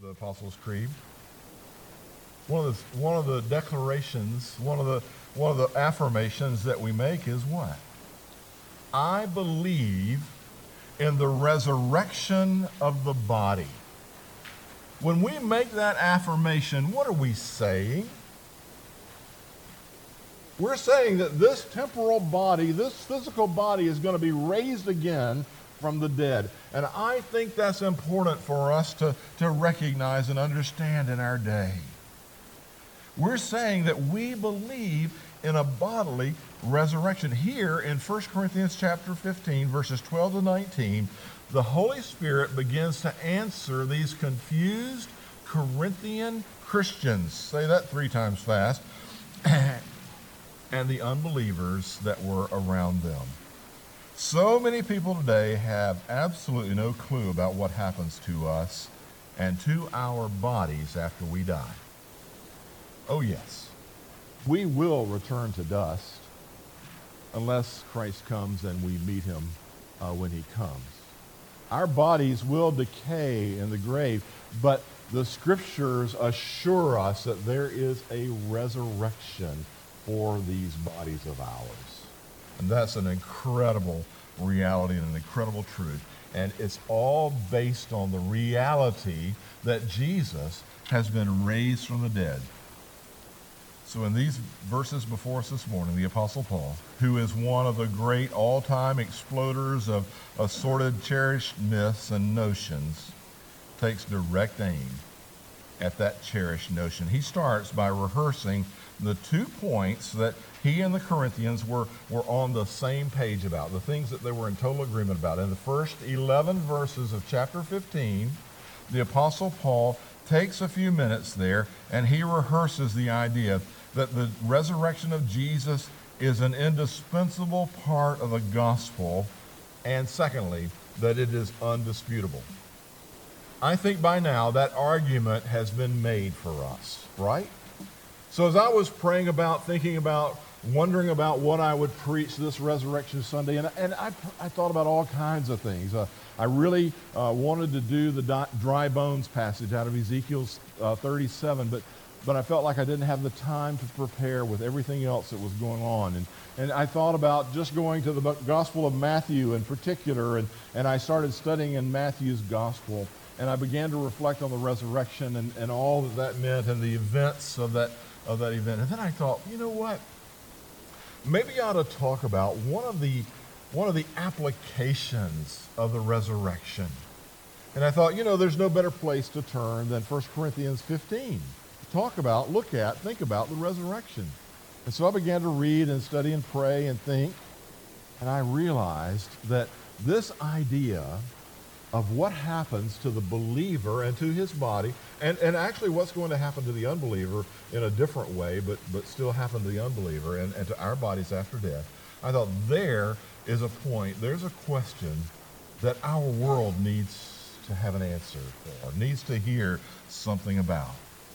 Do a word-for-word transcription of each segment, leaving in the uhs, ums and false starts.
the Apostles' Creed. One of the one of the declarations, one of the one of the affirmations that we make is what? I believe in the resurrection of the body. When we make that affirmation, what are we saying? We're saying that this temporal body, this physical body, is going to be raised again from the dead. And I think that's important for us to, to recognize and understand in our day. We're saying that we believe in a bodily resurrection. Here in First Corinthians chapter fifteen, verses twelve to nineteen, the Holy Spirit begins to answer these confused Corinthian Christians. Say that three times fast. And the unbelievers that were around them. So many people today have absolutely no clue about what happens to us and to our bodies after we die. Oh yes, we will return to dust unless Christ comes and we meet him uh, when he comes. Our bodies will decay in the grave, but the scriptures assure us that there is a resurrection for these bodies of ours. And that's an incredible reality and an incredible truth. And it's all based on the reality that Jesus has been raised from the dead. So in these verses before us this morning, the Apostle Paul, who is one of the great all-time exploders of assorted cherished myths and notions, takes direct aim at that cherished notion. He starts by rehearsing the two points that he and the Corinthians were, were on the same page about, the things that they were in total agreement about. In the first eleven verses of chapter fifteen, the Apostle Paul takes a few minutes there and he rehearses the idea that the resurrection of Jesus is an indispensable part of the gospel, and secondly, that it is undisputable. I think by now that argument has been made for us, right? So as I was praying about, thinking about, wondering about what I would preach this Resurrection Sunday, and, and I, I thought about all kinds of things. Uh, I really uh, wanted to do the dry bones passage out of Ezekiel uh, thirty-seven, but but I felt like I didn't have the time to prepare with everything else that was going on. And, and I thought about just going to the Gospel of Matthew in particular, and, and I started studying in Matthew's Gospel, and I began to reflect on the resurrection and, and all that that meant and the events of that of that event. And then I thought, you know what? Maybe I ought to talk about one of the one of the applications of the resurrection. And I thought, you know, there's no better place to turn than First Corinthians fifteen. To talk about, look at, think about the resurrection. And so I began to read and study and pray and think, and I realized that this idea of what happens to the believer and to his body, and, and actually what's going to happen to the unbeliever in a different way, but, but still happen to the unbeliever and, and to our bodies after death. I thought there is a point, there's a question that our world needs to have an answer for, needs to hear something about.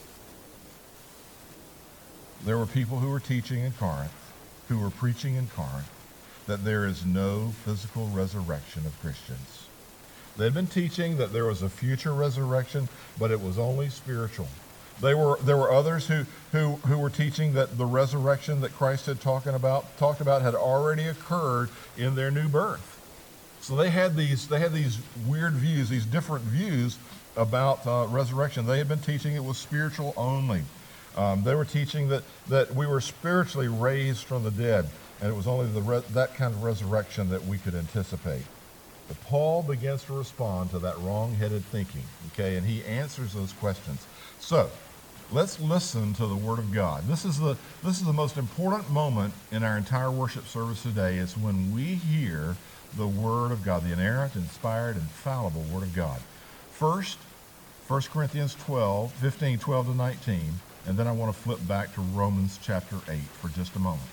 There were people who were teaching in Corinth, who were preaching in Corinth, that there is no physical resurrection of Christians. They'd been teaching that there was a future resurrection, but it was only spiritual. They were there were others who who who were teaching that the resurrection that Christ had talking about talked about had already occurred in their new birth. So they had these they had these weird views, these different views about uh, resurrection. They had been teaching it was spiritual only. Um, they were teaching that that we were spiritually raised from the dead, and it was only the re- that kind of resurrection that we could anticipate. But Paul begins to respond to that wrong-headed thinking, okay, and he answers those questions. So, let's listen to the Word of God. This is the this is the most important moment in our entire worship service today. It's when we hear the Word of God, the inerrant, inspired, infallible Word of God. First, First Corinthians twelve, fifteen, twelve to nineteen, and then I want to flip back to Romans chapter eight for just a moment.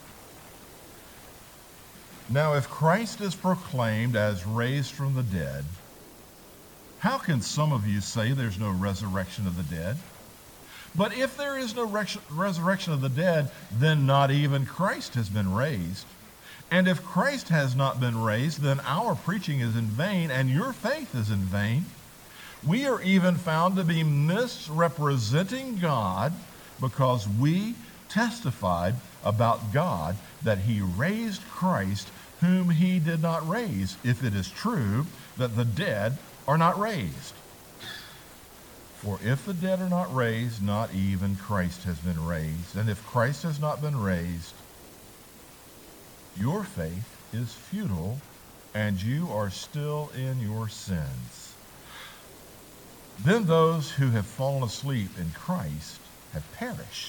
Now, if Christ is proclaimed as raised from the dead, how can some of you say there's no resurrection of the dead? But if there is no res- resurrection of the dead, then not even Christ has been raised. And if Christ has not been raised, then our preaching is in vain, and your faith is in vain. We are even found to be misrepresenting God because we testified about God that he raised Christ whom he did not raise, if it is true that the dead are not raised. For if the dead are not raised, not even Christ has been raised. And if Christ has not been raised, your faith is futile, and you are still in your sins. Then those who have fallen asleep in Christ have perished.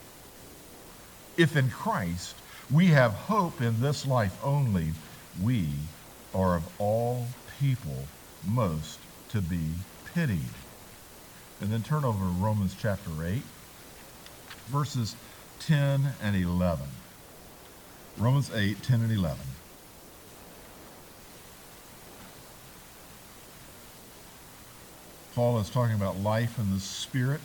If in Christ we have hope in this life only, we are of all people most to be pitied. And then turn over to Romans chapter eight, verses ten and eleven. Romans eight, ten and eleven. Paul is talking about life in the Spirit.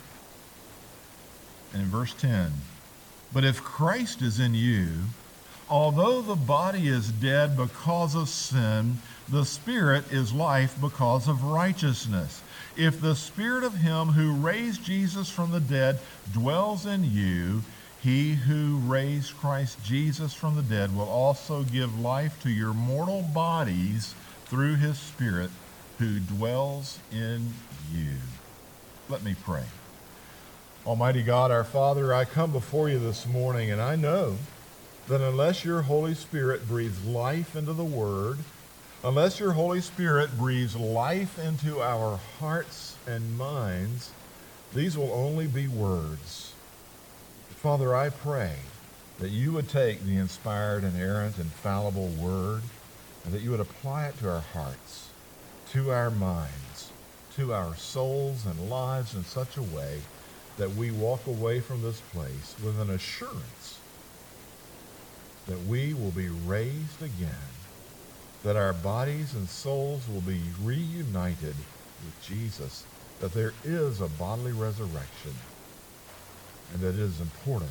And in verse ten, but if Christ is in you, although the body is dead because of sin, the Spirit is life because of righteousness. If the Spirit of him who raised Jesus from the dead dwells in you, he who raised Christ Jesus from the dead will also give life to your mortal bodies through his Spirit who dwells in you. Let me pray. Almighty God, our Father, I come before you this morning, and I know that unless your Holy Spirit breathes life into the Word, unless your Holy Spirit breathes life into our hearts and minds, these will only be words. Father, I pray that you would take the inspired, inerrant, infallible Word, and that you would apply it to our hearts, to our minds, to our souls and lives in such a way that we walk away from this place with an assurance that we will be raised again, that our bodies and souls will be reunited with Jesus, that there is a bodily resurrection, and that it is important,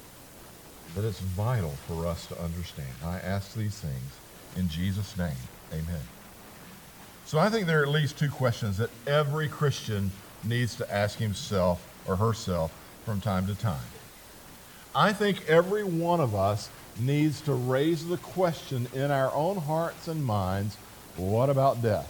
that it's vital for us to understand. I ask these things in Jesus' name. Amen. So I think there are at least two questions that every Christian needs to ask himself or herself from time to time. I think every one of us needs to raise the question in our own hearts and minds, what about death?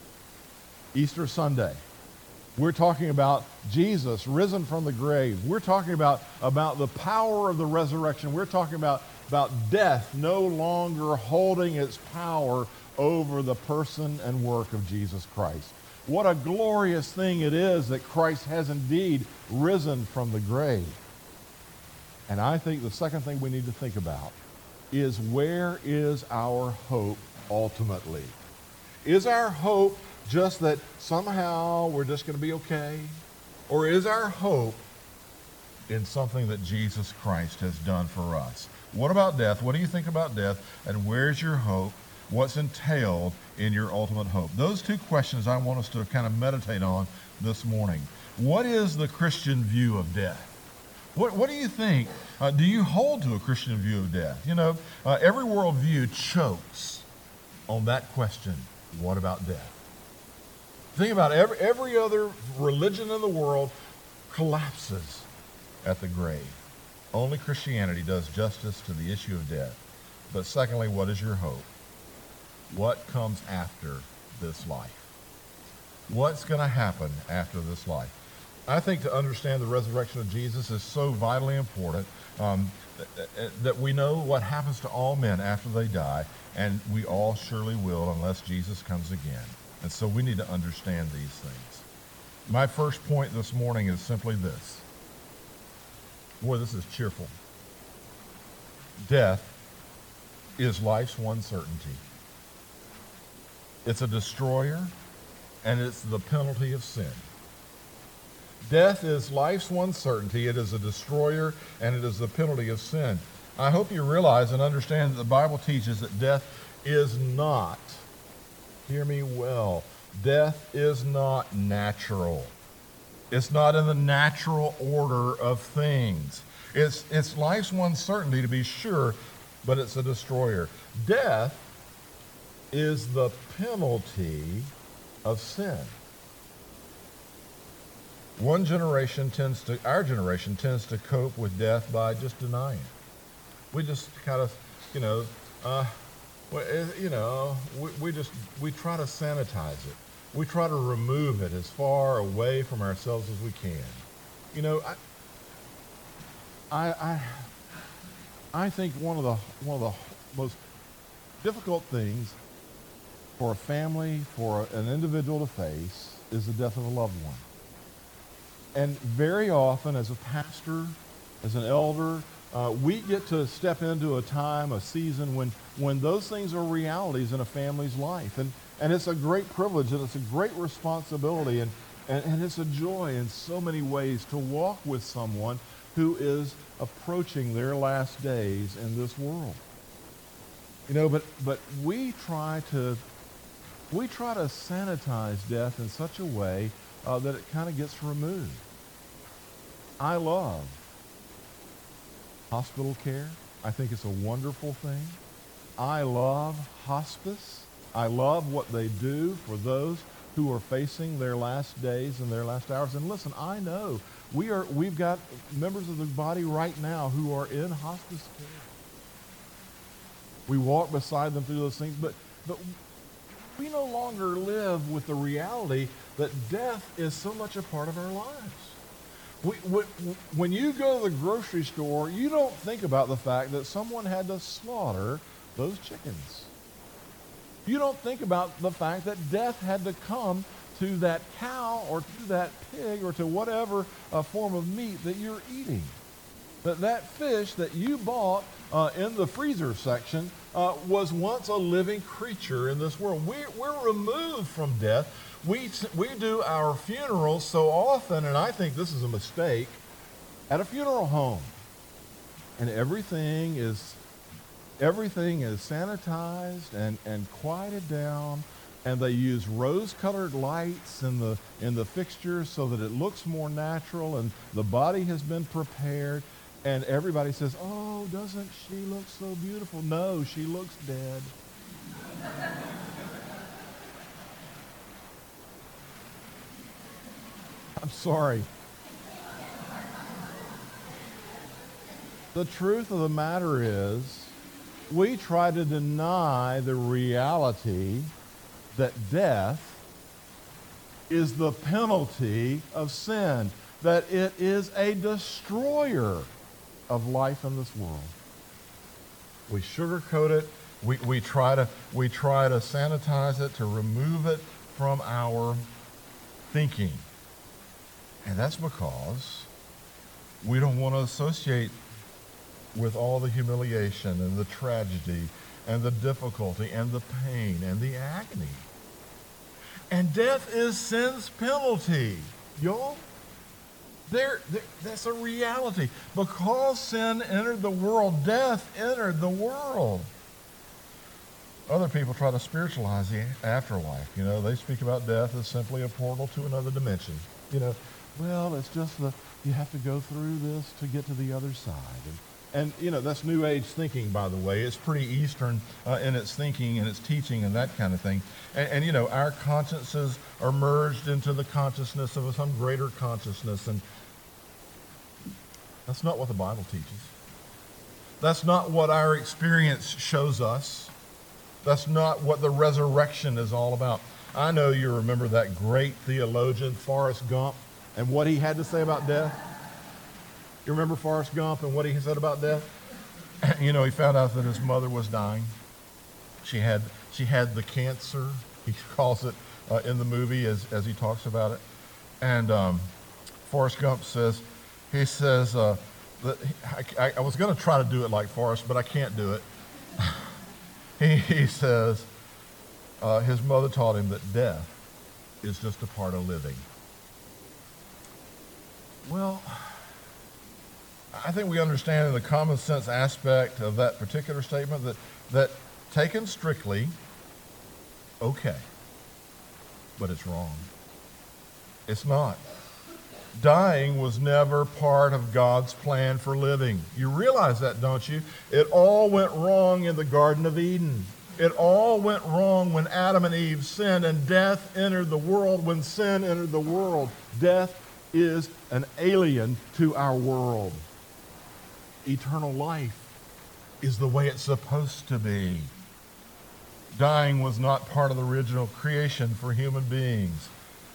Easter Sunday, we're talking about Jesus risen from the grave. We're talking about, about the power of the resurrection. We're talking about, about death no longer holding its power over the person and work of Jesus Christ. What a glorious thing it is that Christ has indeed risen from the grave. And I think the second thing we need to think about is, where is our hope ultimately? Is our hope just that somehow we're just going to be okay? Or is our hope in something that Jesus Christ has done for us? What about death? What do you think about death? And where's your hope? What's entailed in your ultimate hope? Those two questions I want us to kind of meditate on this morning. What is the Christian view of death? What, what do you think? Uh, do you hold to a Christian view of death? You know, uh, every worldview chokes on that question, what about death? Think about it, every, every other religion in the world collapses at the grave. Only Christianity does justice to the issue of death. But secondly, what is your hope? What comes after this life? What's going to happen after this life? I think to understand the resurrection of Jesus is so vitally important um, that, that we know what happens to all men after they die, and we all surely will unless Jesus comes again. And so we need to understand these things. My first point this morning is simply this. Boy, this is cheerful. Death is life's one certainty. It's a destroyer, and it's the penalty of sin. Death is life's one certainty. It is a destroyer, and it is the penalty of sin. I hope you realize and understand that the Bible teaches that death is not, hear me well, death is not natural. It's not in the natural order of things. It's, it's life's one certainty, to be sure, but it's a destroyer. Death is the penalty of sin. One generation tends to, our generation tends to cope with death by just denying it. We just kind of, you know, uh, you know, we, we just, we try to sanitize it. We try to remove it as far away from ourselves as we can. You know, I, I, I, I think one of the one of the most difficult things for a family, for an individual to face, is the death of a loved one. And very often, as a pastor, as an elder, uh, we get to step into a time, a season when when those things are realities in a family's life, and and it's a great privilege and it's a great responsibility, and and, and it's a joy in so many ways to walk with someone who is approaching their last days in this world. You know, but but we try to we try to sanitize death in such a way uh, that it kind of gets removed. I love hospital care. I think it's a wonderful thing. I love hospice. I love what they do for those who are facing their last days and their last hours. And listen, I know we are, we've got members of the body right now who are in hospice care. We walk beside them through those things, but, but we no longer live with the reality that death is so much a part of our lives. We, we, when you go to the grocery store, you don't think about the fact that someone had to slaughter those chickens. You don't think about the fact that death had to come to that cow or to that pig or to whatever uh, form of meat that you're eating. That that fish that you bought uh, in the freezer section uh, was once a living creature in this world. We, we're removed from death. We, we do our funerals so often, and I think this is a mistake, at a funeral home. And everything is everything is sanitized and, and quieted down, and they use rose-colored lights in the in the fixtures so that it looks more natural, and the body has been prepared, and everybody says, "Oh, doesn't she look so beautiful?" No, she looks dead. I'm sorry. The truth of the matter is, we try to deny the reality that death is the penalty of sin, that it is a destroyer of life in this world. We sugarcoat it. We, we try to we try to sanitize it, to remove it from our thinking. And that's because we don't want to associate with all the humiliation and the tragedy and the difficulty and the pain and the agony. And death is sin's penalty, y'all. There, there, that's a reality. Because sin entered the world, death entered the world. Other people try to spiritualize the afterlife. You know, they speak about death as simply a portal to another dimension. You know, well, it's just the, you have to go through this to get to the other side. And, and you know, that's New Age thinking, by the way. It's pretty Eastern uh, in its thinking and its teaching and that kind of thing. And, and, you know, our consciences are merged into the consciousness of some greater consciousness. And that's not what the Bible teaches. That's not what our experience shows us. That's not what the resurrection is all about. I know you remember that great theologian, Forrest Gump, and what he had to say about death. You remember Forrest Gump and what he said about death? You know, he found out that his mother was dying. She had she had the cancer, he calls it uh, in the movie as, as he talks about it. And um, Forrest Gump says, he says, uh, that he, I, I was going to try to do it like Forrest, but I can't do it. he, he says, uh, his mother taught him that death is just a part of living. Well, I think we understand in the common sense aspect of that particular statement that, that taken strictly, okay, but it's wrong. It's not. Dying was never part of God's plan for living. You realize that, don't you? It all went wrong in the Garden of Eden. It all went wrong when Adam and Eve sinned and death entered the world. When sin entered the world, death is an alien to our world. Eternal life is the way it's supposed to be. Dying was not part of the original creation for human beings.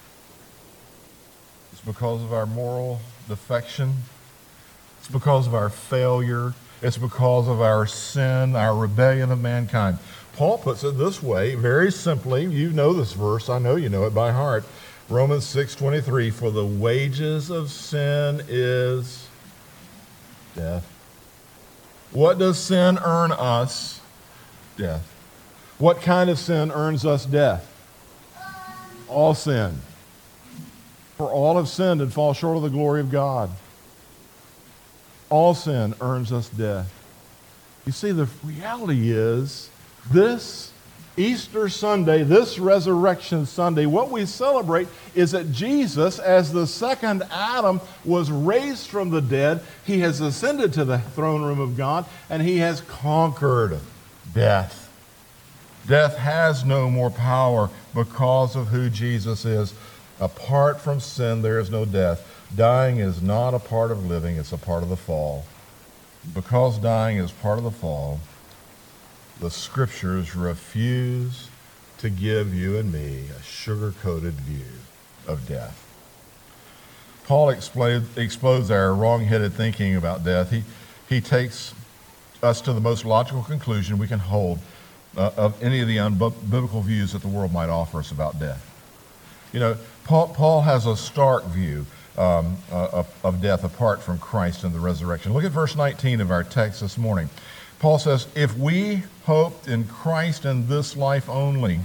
It's because of our moral defection. It's because of our failure. It's because of our sin, our rebellion of mankind. Paul puts it this way, very simply. You know this verse. I know you know it by heart. Romans six twenty-three, for the wages of sin is death. What does sin earn us? Death. What kind of sin earns us death? All sin. For all have sinned and fall short of the glory of God. All sin earns us death. You see, the reality is this Easter Sunday, this Resurrection Sunday, what we celebrate is that Jesus, as the second Adam, was raised from the dead. He has ascended to the throne room of God, and he has conquered death. Death has no more power because of who Jesus is. Apart from sin, there is no death. Dying is not a part of living, it's a part of the fall. Because dying is part of the fall, the Scriptures refuse to give you and me a sugar-coated view of death. Paul explodes, explodes our wrong-headed thinking about death. He, he takes us to the most logical conclusion we can hold uh, of any of the unbiblical views that the world might offer us about death. You know, Paul, Paul has a stark view um, uh, of, of death apart from Christ and the resurrection. Look at verse nineteen of our text this morning. Paul says, if we hoped in Christ in this life only,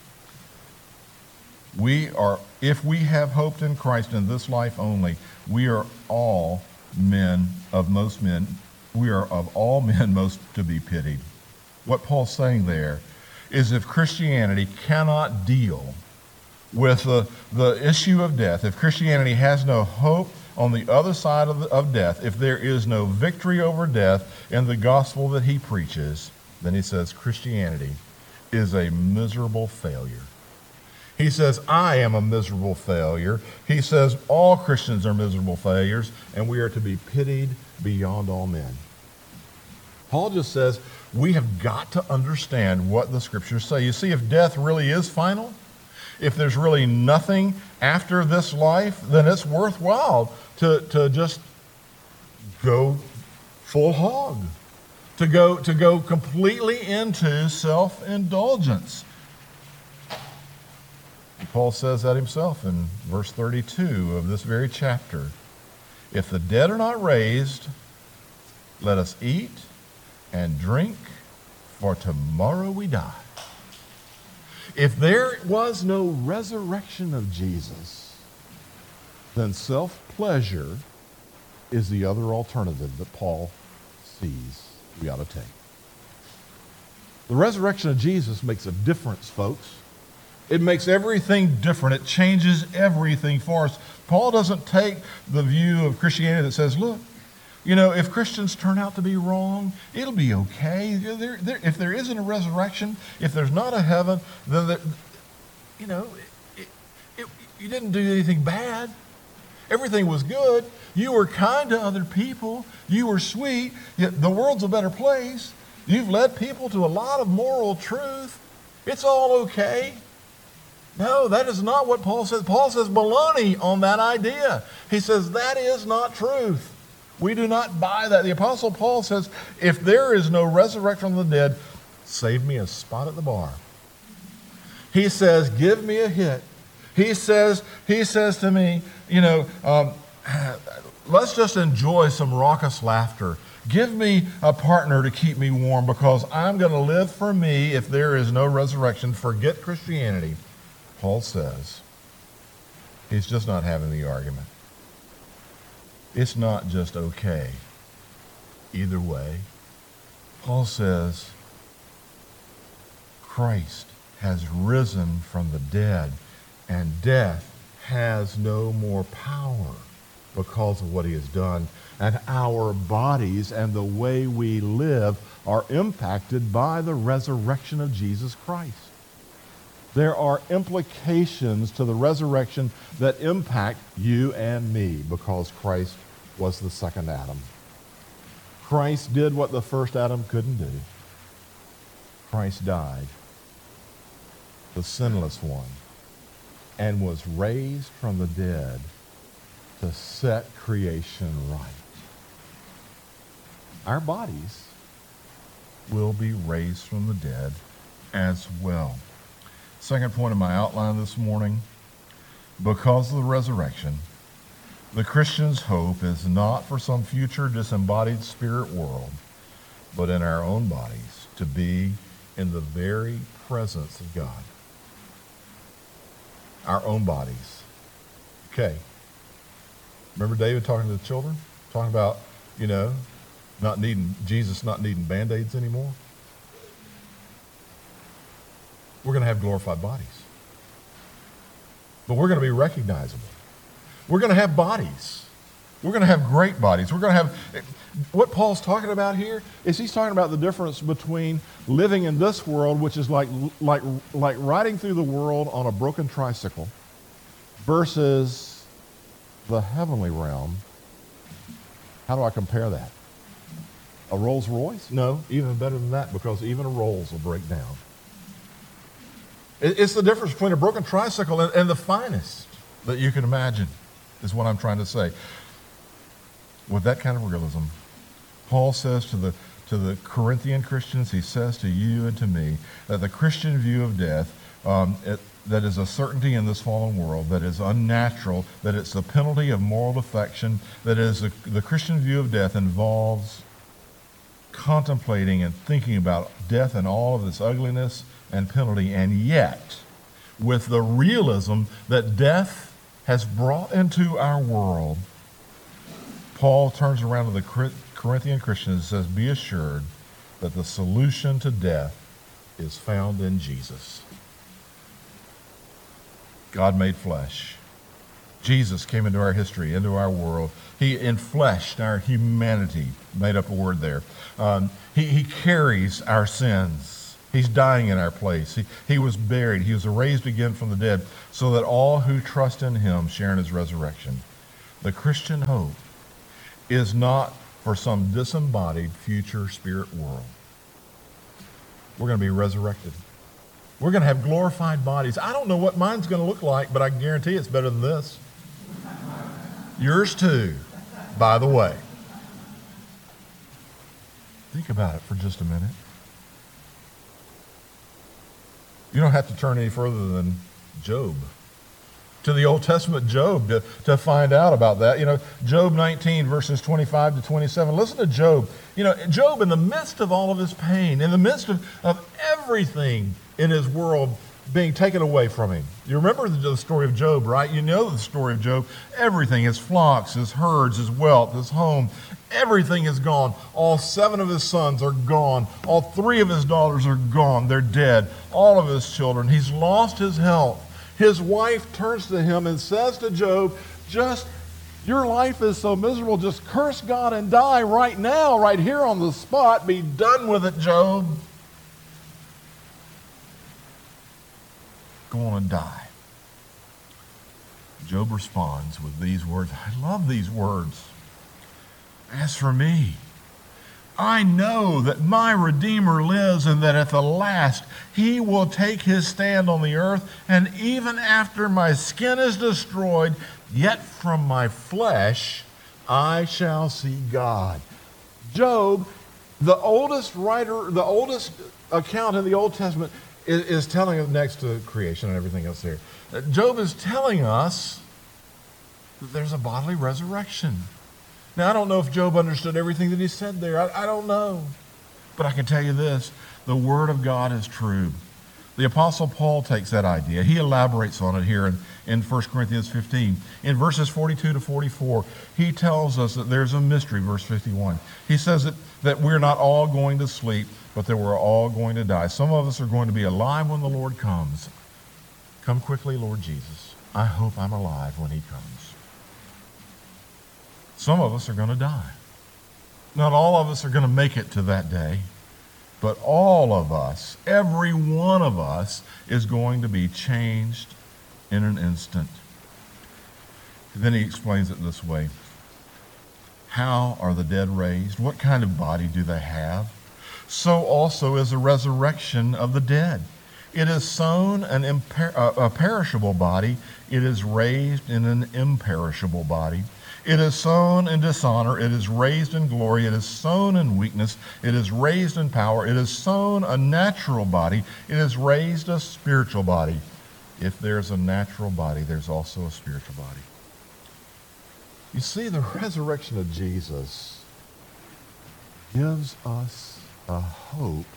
we are, if we have hoped in Christ in this life only, we are all men of most men, we are of all men most to be pitied. What Paul's saying there is if Christianity cannot deal with the, the issue of death, if Christianity has no hope on the other side of, the, of death, if there is no victory over death in the gospel that he preaches, then he says Christianity is a miserable failure. He says, I am a miserable failure. He says all Christians are miserable failures, and we are to be pitied beyond all men. Paul just says we have got to understand what the Scriptures say. You see, if death really is final, if there's really nothing after this life, then it's worthwhile to, to just go full hog, to go, to go completely into self-indulgence. Paul says that himself in verse thirty-two of this very chapter. If the dead are not raised, let us eat and drink, for tomorrow we die. If there was no resurrection of Jesus, then self-pleasure is the other alternative that Paul sees we ought to take. The resurrection of Jesus makes a difference, folks. It makes everything different. It changes everything for us. Paul doesn't take the view of Christianity that says, look, you know, if Christians turn out to be wrong, it'll be okay. There, there, if there isn't a resurrection, if there's not a heaven, then, there, you know, it, it, you didn't do anything bad. Everything was good. You were kind to other people. You were sweet. Yet the world's a better place. You've led people to a lot of moral truth. It's all okay. No, that is not what Paul says. Paul says baloney on that idea. He says that is not truth. We do not buy that. The Apostle Paul says, if there is no resurrection from the dead, save me a spot at the bar. He says, give me a hit. He says, he says to me, you know, um, let's just enjoy some raucous laughter. Give me a partner to keep me warm because I'm going to live for me if there is no resurrection. Forget Christianity. Paul says, he's just not having the argument. It's not just okay. Either way, Paul says, Christ has risen from the dead, and death has no more power because of what he has done. And our bodies and the way we live are impacted by the resurrection of Jesus Christ. There are implications to the resurrection that impact you and me because Christ was the second Adam. Christ did what the first Adam couldn't do. Christ died, the sinless one, and was raised from the dead to set creation right. Our bodies will be raised from the dead as well. Second point of my outline this morning, because of the resurrection, the Christian's hope is not for some future disembodied spirit world, but in our own bodies, to be in the very presence of God. Our own bodies. Okay. Remember David talking to the children? Talking about, you know, not needing, Jesus not needing Band-Aids anymore? We're going to have glorified bodies. But we're going to be recognizable. We're going to have bodies. We're going to have great bodies. We're going to have, what Paul's talking about here is he's talking about the difference between living in this world, which is like, like, like riding through the world on a broken tricycle, versus the heavenly realm. How do I compare that? A Rolls Royce? No, even better than that, because even a Rolls will break down. It's the difference between a broken tricycle and, and the finest that you can imagine, is what I'm trying to say. With that kind of realism, Paul says to the, to the Corinthian Christians, he says to you and to me, that the Christian view of death, um, it, that is a certainty in this fallen world, that is unnatural, that it's the penalty of moral defection, that is a, the Christian view of death involves contemplating and thinking about death and all of its ugliness and penalty, and yet with the realism that death has brought into our world, Paul turns around to the Corinthian Christians and says, be assured that the solution to death is found in Jesus. God made flesh. Jesus came into our history, into our world. He enfleshed our humanity, made up a word there. Um, he, he carries our sins. He's dying in our place. He, he was buried. He was raised again from the dead so that all who trust in him share in his resurrection. The Christian hope is not for some disembodied future spirit world. We're going to be resurrected. We're going to have glorified bodies. I don't know what mine's going to look like, but I can guarantee it's better than this. Yours too, by the way. Think about it for just a minute. You don't have to turn any further than Job, to the Old Testament Job, to, to find out about that. You know, Job nineteen, verses twenty-five to twenty-seven. Listen to Job. You know, Job, in the midst of all of his pain, in the midst of, of everything in his world being taken away from him. You remember the story of Job, right? You know the story of Job. Everything, his flocks, his herds, his wealth, his home, everything is gone. All seven of his sons are gone. All three of his daughters are gone. They're dead. All of his children. He's lost his health. His wife turns to him and says to Job, just, your life is so miserable, just curse God and die right now, right here on the spot. Be done with it, Job. Go on and die. Job responds with these words. I love these words. As for me, I know that my Redeemer lives, and that at the last he will take his stand on the earth, and even after my skin is destroyed, yet from my flesh I shall see God. Job, the oldest writer, the oldest account in the Old Testament, is, is telling us, next to creation and everything else there, Job is telling us that there's a bodily resurrection. Now, I don't know if Job understood everything that he said there. I, I don't know. But I can tell you this, the Word of God is true. The Apostle Paul takes that idea. He elaborates on it here in, in First Corinthians fifteen. In verses forty-two to forty-four, he tells us that there's a mystery, verse fifty-one. He says that, that we're not all going to sleep, but that we're all going to die. Some of us are going to be alive when the Lord comes. Come quickly, Lord Jesus. I hope I'm alive when he comes. Some of us are going to die. Not all of us are going to make it to that day. But all of us, every one of us, is going to be changed in an instant. Then he explains it this way. How are the dead raised? What kind of body do they have? So also is the resurrection of the dead. It is sown an imper- a perishable body. It is raised in an imperishable body. It is sown in dishonor. It is raised in glory. It is sown in weakness. It is raised in power. It is sown a natural body. It is raised a spiritual body. If there's a natural body, there's also a spiritual body. You see, the resurrection of Jesus gives us a hope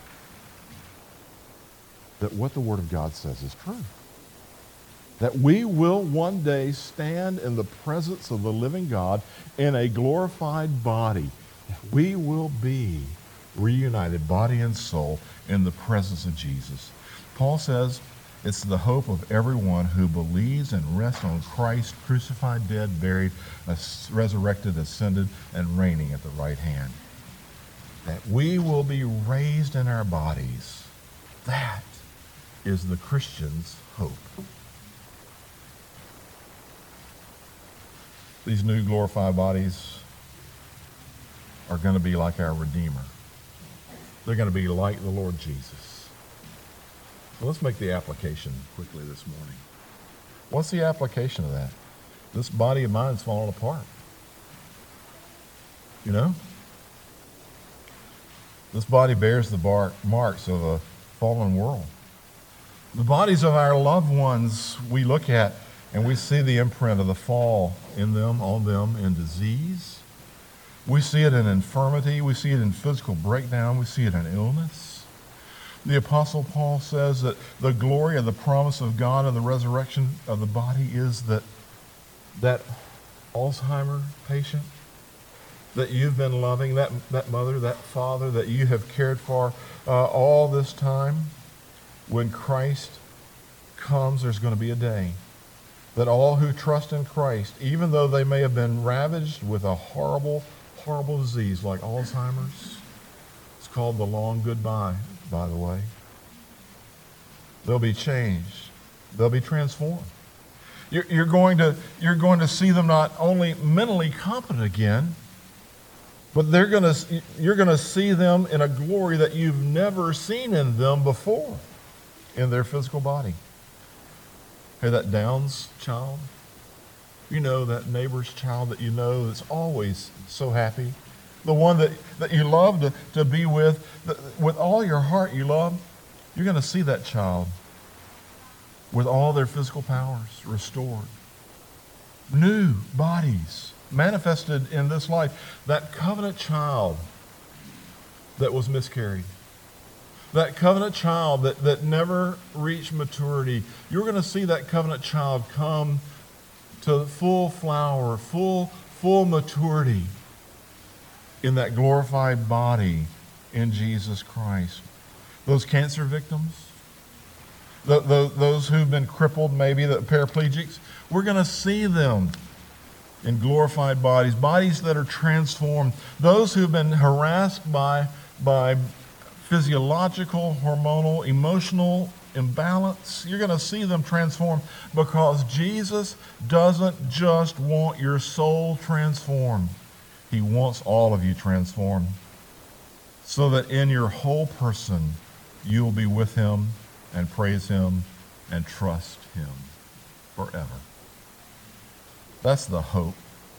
that what the Word of God says is true. That we will one day stand in the presence of the living God in a glorified body. We will be reunited, body and soul, in the presence of Jesus. Paul says it's the hope of everyone who believes and rests on Christ, crucified, dead, buried, resurrected, ascended, and reigning at the right hand. That we will be raised in our bodies. That is the Christian's hope. These new glorified bodies are going to be like our Redeemer. They're going to be like the Lord Jesus. So let's make the application quickly this morning. What's the application of that? This body of mine is falling apart. You know? This body bears the bar- marks of a fallen world. The bodies of our loved ones we look at and we see the imprint of the fall in them, on them, in disease. We see it in infirmity. We see it in physical breakdown. We see it in illness. The Apostle Paul says that the glory of the promise of God and the resurrection of the body is that that Alzheimer patient that you've been loving, that, that mother, that father that you have cared for uh, all this time, when Christ comes, there's going to be a day that all who trust in Christ, even though they may have been ravaged with a horrible, horrible disease like Alzheimer's, it's called the long goodbye, by the way. They'll be changed. They'll be transformed. You're, you're going to, you're going to see them not only mentally competent again, but they're going to, you're going to see them in a glory that you've never seen in them before in their physical body. Hey, that Downs child, you know, that neighbor's child that you know that's always so happy, the one that, that you love to, to be with, that, with all your heart you love, you're going to see that child with all their physical powers restored. New bodies manifested in this life. That covenant child that was miscarried. That covenant child that, that never reached maturity, you're going to see that covenant child come to full flower, full, full maturity in that glorified body in Jesus Christ. Those cancer victims, the, the, those who've been crippled, maybe the paraplegics, we're going to see them in glorified bodies, bodies that are transformed. Those who've been harassed by, by physiological, hormonal, emotional imbalance, you're going to see them transformed, because Jesus doesn't just want your soul transformed. He wants all of you transformed, so that in your whole person you'll be with him and praise him and trust him forever. That's the hope.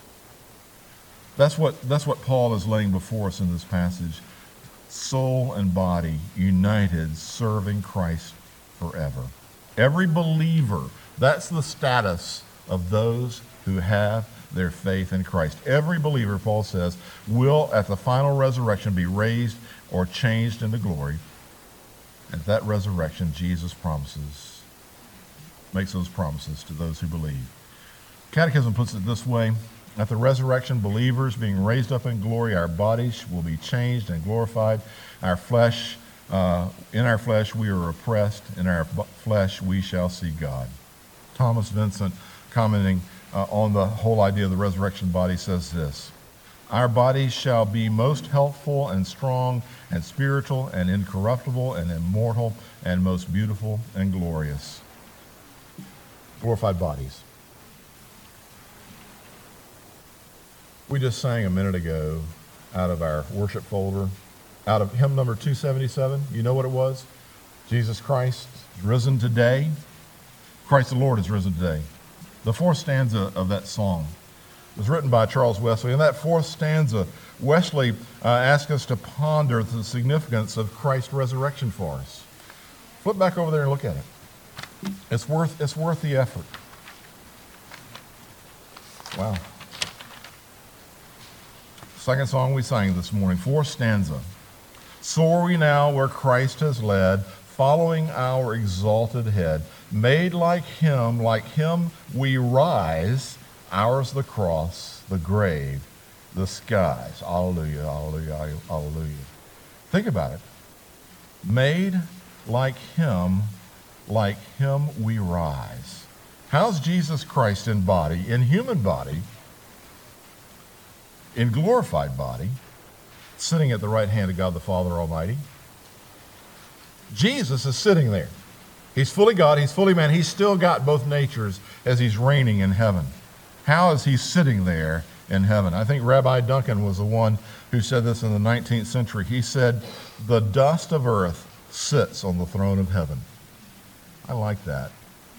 That's what, that's what Paul is laying before us in this passage. Soul and body united, serving Christ forever. Every believer, that's the status of those who have their faith in Christ. Every believer, Paul says, will at the final resurrection be raised or changed into glory. At that resurrection, Jesus promises, makes those promises to those who believe. Catechism puts it this way: at the resurrection, believers being raised up in glory, our bodies will be changed and glorified. Our flesh, uh, in our flesh we are oppressed. In our b- flesh we shall see God. Thomas Vincent, commenting uh, on the whole idea of the resurrection body, says this: Our bodies shall be most healthful and strong and spiritual and incorruptible and immortal and most beautiful and glorious. Glorified bodies. We just sang a minute ago out of our worship folder, out of hymn number two seventy-seven. You know what it was? Jesus Christ is risen today. Christ the Lord is risen today. The fourth stanza of that song was written by Charles Wesley. In that fourth stanza, Wesley uh, asked us to ponder the significance of Christ's resurrection for us. Flip back over there and look at it. It's worth, it's worth the effort. Wow. Second song we sang this morning, fourth stanza. Soar we now where Christ has led, following our exalted head. Made like him, like him we rise. Ours the cross, the grave, the skies. Hallelujah, hallelujah, hallelujah. Think about it. Made like him, like him we rise. How's Jesus Christ in body, in human body, in glorified body, sitting at the right hand of God the Father Almighty? Jesus is sitting there. He's fully God, he's fully man. He's still got both natures as he's reigning in heaven. How is he sitting there in heaven? I think Rabbi Duncan was the one who said this in the nineteenth century. He said, the dust of earth sits on the throne of heaven. I like that.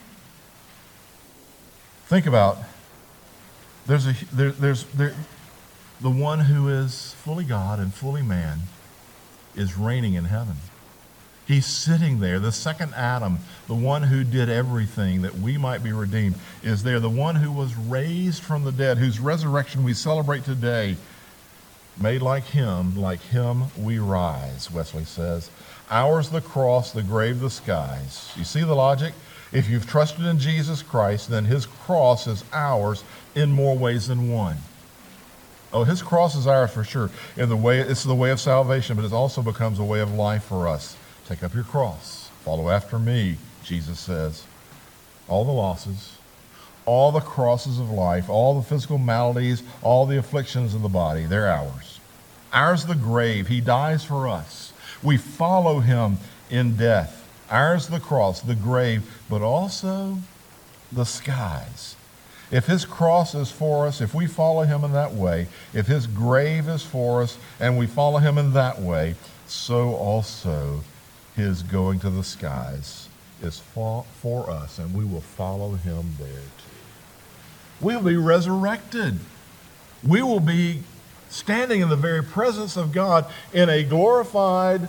Think about, there's a, there, there's, there, the one who is fully God and fully man is reigning in heaven. He's sitting there. The second Adam, the one who did everything that we might be redeemed, is there. The one who was raised from the dead, whose resurrection we celebrate today, made like him, like him we rise, Wesley says. Ours the cross, the grave, the skies. You see the logic? If you've trusted in Jesus Christ, then his cross is ours in more ways than one. Oh, his cross is ours for sure. In the way, it's the way of salvation, but it also becomes a way of life for us. Take up your cross. Follow after me, Jesus says. All the losses, all the crosses of life, all the physical maladies, all the afflictions of the body, they're ours. Ours the grave. He dies for us. We follow him in death. Ours the cross, the grave, but also the skies. If his cross is for us, if we follow him in that way, if his grave is for us and we follow him in that way, so also his going to the skies is for, for us, and we will follow him there too. We will be resurrected. We will be standing in the very presence of God in a glorified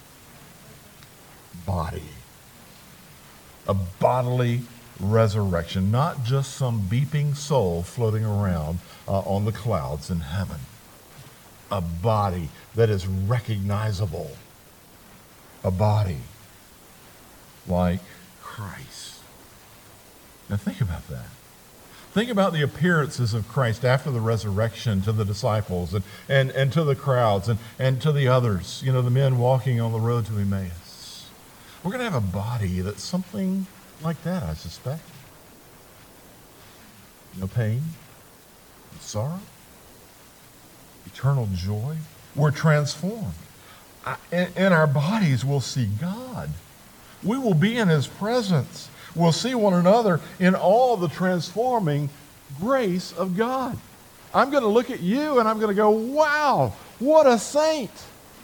body. A bodily resurrection, not just some beeping soul floating around uh, on the clouds in heaven. A body that is recognizable. A body like Christ. Now think about that. Think about the appearances of Christ after the resurrection to the disciples and, and, and to the crowds and, and to the others, you know, the men walking on the road to Emmaus. We're going to have a body that's something like that, I suspect. No pain, no sorrow, eternal joy. We're transformed. In our bodies, we'll see God. We will be in his presence. We'll see one another in all the transforming grace of God. I'm going to look at you and I'm going to go, wow, what a saint.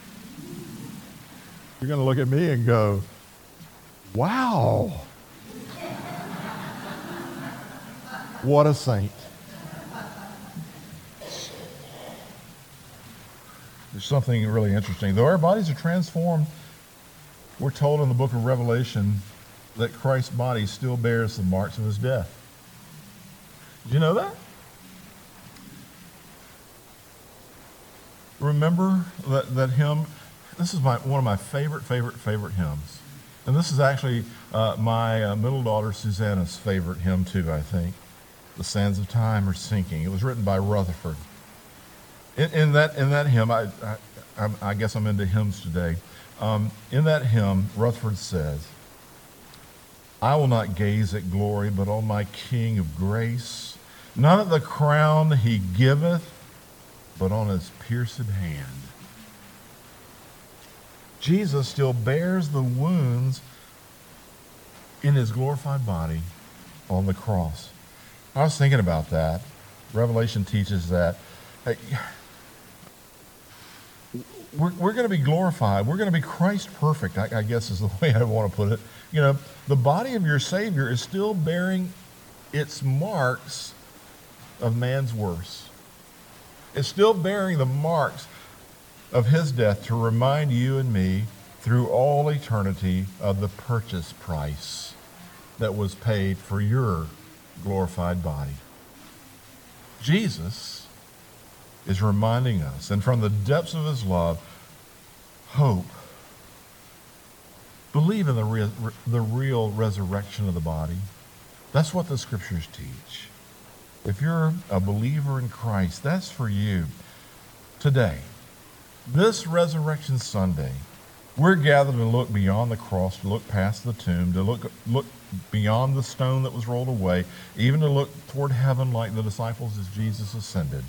You're going to look at me and go, wow, what a saint. There's something really interesting. Though our bodies are transformed, we're told in the book of Revelation that Christ's body still bears the marks of his death. Did you know that? Remember that, that hymn? This is my, one of my favorite, favorite, favorite hymns. And this is actually uh, my uh, middle daughter Susanna's favorite hymn too, I think. The sands of time are sinking. It was written by Rutherford. In, in that in that hymn, I, I, I guess I'm into hymns today. Um, in that hymn, Rutherford says, I will not gaze at glory, but on my King of grace. Not at the crown he giveth, but on his pierced hand. Jesus still bears the wounds in his glorified body on the cross. I was thinking about that. Revelation teaches that hey, we're, we're going to be glorified. We're going to be Christ perfect, I, I guess is the way I want to put it. You know, the body of your Savior is still bearing its marks of man's worst. It's still bearing the marks of his death to remind you and me through all eternity of the purchase price that was paid for your glorified body. Jesus is reminding us, and from the depths of his love, hope. Believe in the real, the real resurrection of the body. That's what the scriptures teach. If you're a believer in Christ, that's for you. Today, this Resurrection Sunday, we're gathered to look beyond the cross, to look past the tomb, to look, look beyond the stone that was rolled away, even to look toward heaven like the disciples as Jesus ascended.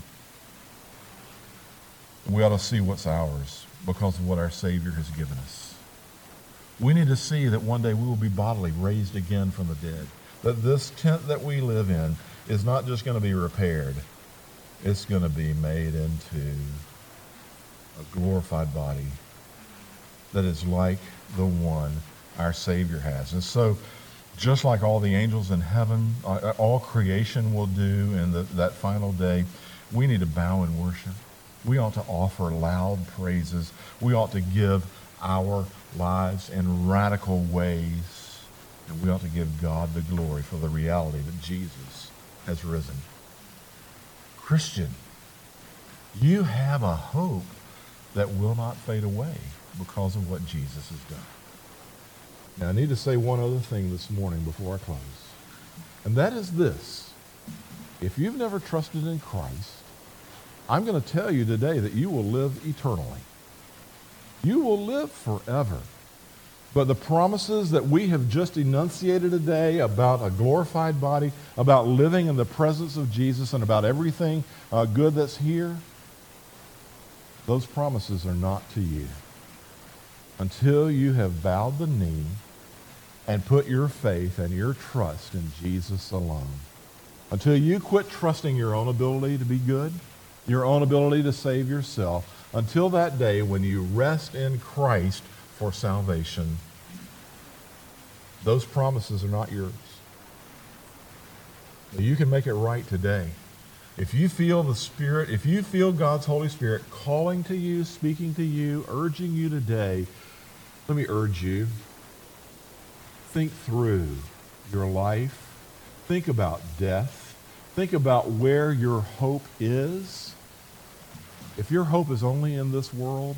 We ought to see what's ours because of what our Savior has given us. We need to see that one day we will be bodily raised again from the dead, that this tent that we live in is not just going to be repaired, it's going to be made into a glorified body that is like the one our Savior has. And so, just like all the angels in heaven, all creation will do in the, that final day, we need to bow in worship. We ought to offer loud praises. We ought to give our lives in radical ways. And we ought to give God the glory for the reality that Jesus has risen. Christian, you have a hope that will not fade away because of what Jesus has done. Now, I need to say one other thing this morning before I close. And that is this. If you've never trusted in Christ, I'm going to tell you today that you will live eternally. You will live forever. But the promises that we have just enunciated today about a glorified body, about living in the presence of Jesus, and about everything uh, good that's here, those promises are not to you until you have bowed the knee and put your faith and your trust in Jesus alone. Until you quit trusting your own ability to be good, your own ability to save yourself, until that day when you rest in Christ for salvation. Those promises are not yours. You can make it right today. If you feel the Spirit, if you feel God's Holy Spirit calling to you, speaking to you, urging you today, let me urge you, think through your life. Think about death. Think about where your hope is. If your hope is only in this world,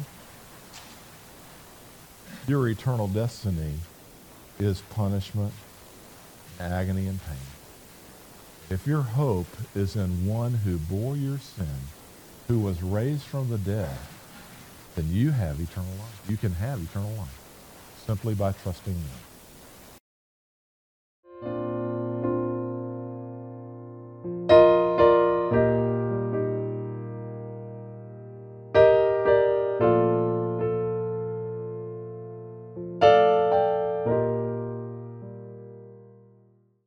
your eternal destiny is punishment, agony, and pain. If your hope is in one who bore your sin, who was raised from the dead, then you have eternal life. You can have eternal life simply by trusting him.